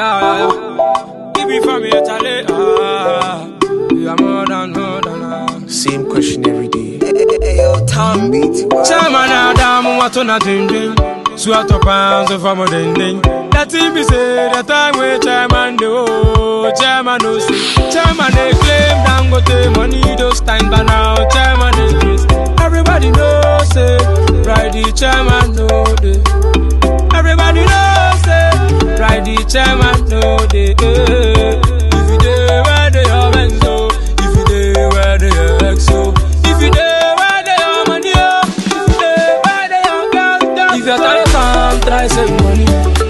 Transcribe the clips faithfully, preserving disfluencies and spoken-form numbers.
yeah. Give me from here, Charlie. Ah, you are more than more than ah. Same question every day. Hey, yo, Tom beat. Chairman, Adam, what on a ding ding. Swat up hands of a ding ding. That him be say the time where chairman do. Chairman no see. Chairman they claim Dangote money those times, but now chairman is this. Everybody knows say, right the chairman know they. Everybody knows say, right the chairman know they. If you dey where they are benzo, if you dey where they are exo, if you dey where they are money, if you dey where they are girls. If your time come, try save money,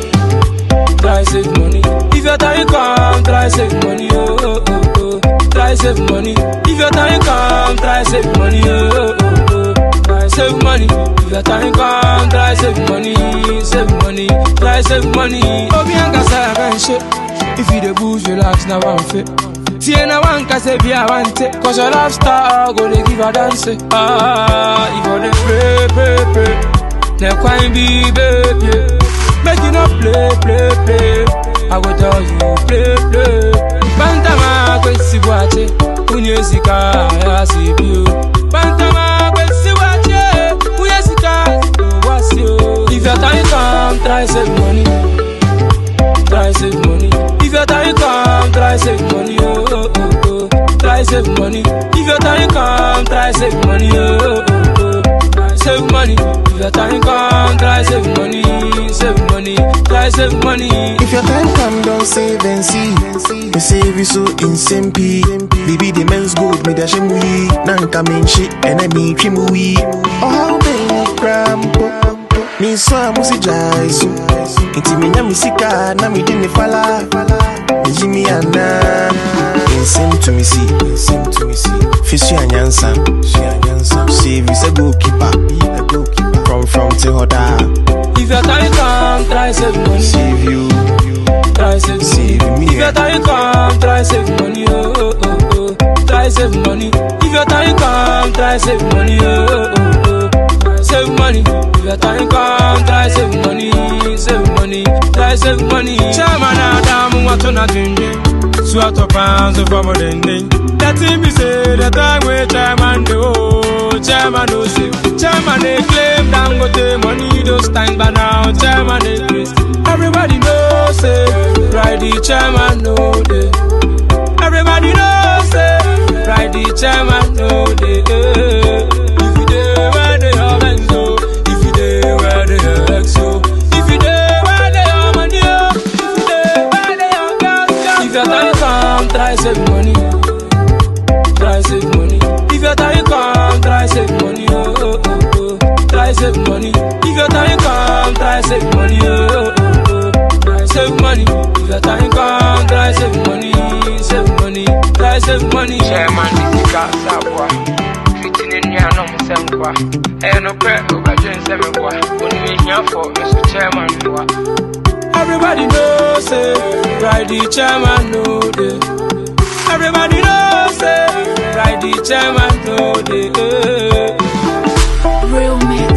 try save money. If your time come, try save money, oh oh oh oh. Try save money. If your time come, try save money, oh oh oh. Try save money. If your time come, try save money, save money, try save money. Obi anga say I shit. If you the booze, relax now one fit. See na one can say be I want it. Cause your love star go they give a dance. Ah, if you dey pray, pray, pray. Now quite be baby. Make you not play, play, play. I go tell you play, play. Bantama kwesi wache, unyesika ya sibiu. Bantama kwesi wache, unyesika wasio. If your time come, try save money, try save money. If your time come, try save money, oh oh oh oh. Try save money. If your time come, try save money, oh oh oh. Try save money. If your time come, try save money, save money, try save money. If your time come, don't save and see. Me save you so insane P. Baby the men's good, me da shemui. Nanka men shit, and I need chimui. Oh how many crampo. Me so amusi jaisu. Inti me nyami sika, na mi dini fala. Me jimi ana. Insane to me see, insane to me see. Fish and yansan, save you say goalkeeper, a goalkeeper. From from till hoda. If your time come, try save money. Save you, try save save me. If your time come, try save money, oh oh oh oh. Try save money. If your time come, try save money, oh oh oh oh. Save money. If your time come, try save money, save money, try save money. Chairman Adam, what on a ding ding. Swat up hands of a ding ding. That him be say the time where chairman do. Chairman no see. Chairman they claim Dangote money those times, but now chairman is this. Everybody knows say, right the chairman know they. Everybody knows say, right the chairman know they. If you dey where they are benzo, if you dey where they are exo, if you dey where they are money, if you dey where they are girls. If your time come, try save money, try save money. If your time come, try save money, oh oh oh oh. Try save money. If your time come, try save money, oh oh oh. Try save money. If your time come, try save money, save money, try save money. Chairman, this is Gasabwa. Fitting in your no semqua. I no crack over Jen Semqua. When we here for Mister Chairman, everybody knows say, right the chairman know they. Everybody knows say, right the chairman know they. Real mix.